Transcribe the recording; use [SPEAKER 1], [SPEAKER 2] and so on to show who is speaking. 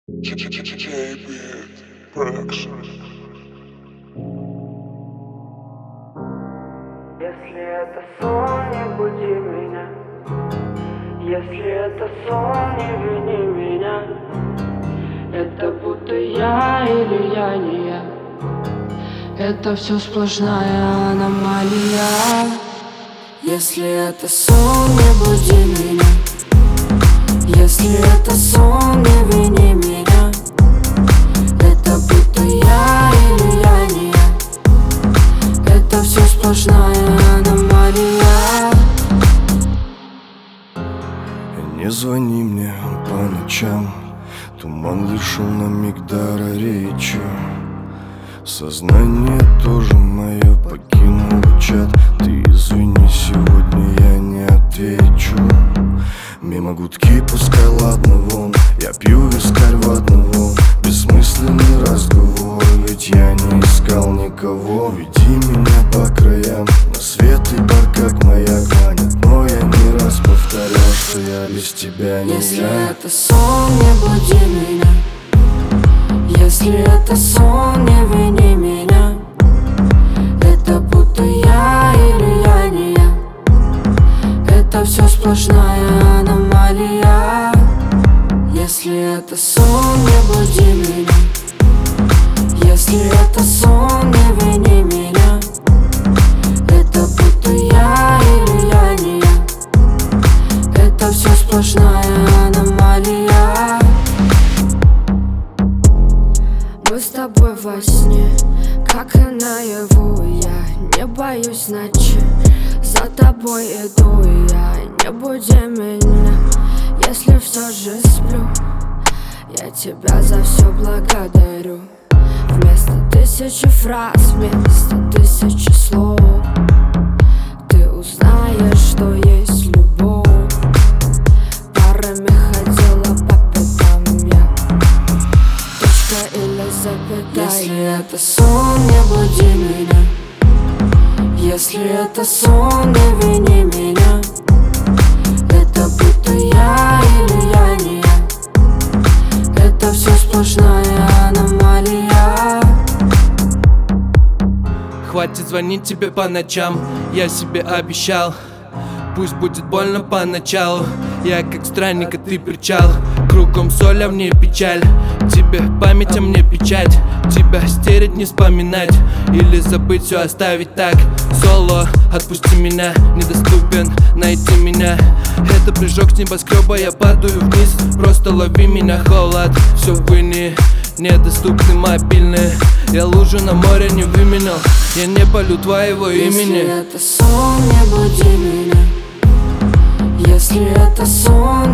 [SPEAKER 1] JB Production.
[SPEAKER 2] Если это сон, не буди меня. Если это сон, не вини меня. Это будто я или я не я. Это все сплошная аномалия. Если это сон, не буди меня. Если это сон, не вини меня. Это будто я или я не я. Это все сплошная аномалия.
[SPEAKER 3] Не звони мне по ночам. Туман лишил на миг дара речи. Сознание тоже мое покинул чат. Ты извини, сегодня я не отвечу. Мимо гудки, пускай ладно вон. Я пью вискарь ватного. Бессмысленный разговор, ведь я не искал никого. Веди меня по краям, на свет и бар как маяк манит. Но я не раз повторял, что я без тебя не
[SPEAKER 2] Если
[SPEAKER 3] я.
[SPEAKER 2] это сон, не буди меня. Если это сон, не вини меня. Это будто я или я не я. Это все сплошная аномалия. Если это сон, не буди меня. Если это сон, не вини меня. Это будто я или я не я. Это все сплошная аномалия. Мы с тобой во сне, как и наяву. Я не боюсь ночи, за тобой иду я. Не буди меня, если все же сплю. Я тебя за все благодарю. Вместо тысячи фраз, вместо тысячи слов ты узнаешь, что есть любовь. Парами ходила по пятам я. Точка или запятая. Если это сон, не буди меня. Если это сон, не вини меня. Это будто я или я не я. Это все сплошная аномалия.
[SPEAKER 4] Хватит звонить тебе по ночам, я себе обещал. Пусть будет больно поначалу. Я как странник, а ты причал. Кругом соль, а мне печаль. Тебе память, а мне печать. Тебя стереть, не вспоминать. Или забыть, все оставить так. Соло, отпусти меня, недоступен, найти меня. Это прыжок с небоскреба, я падаю вниз. Просто лови меня, холод. Все в войне, недоступны мобильные. Я лужу на море не выменял. Я не полю твоего имени.
[SPEAKER 2] Если это сон, не буди меня. Если это сон,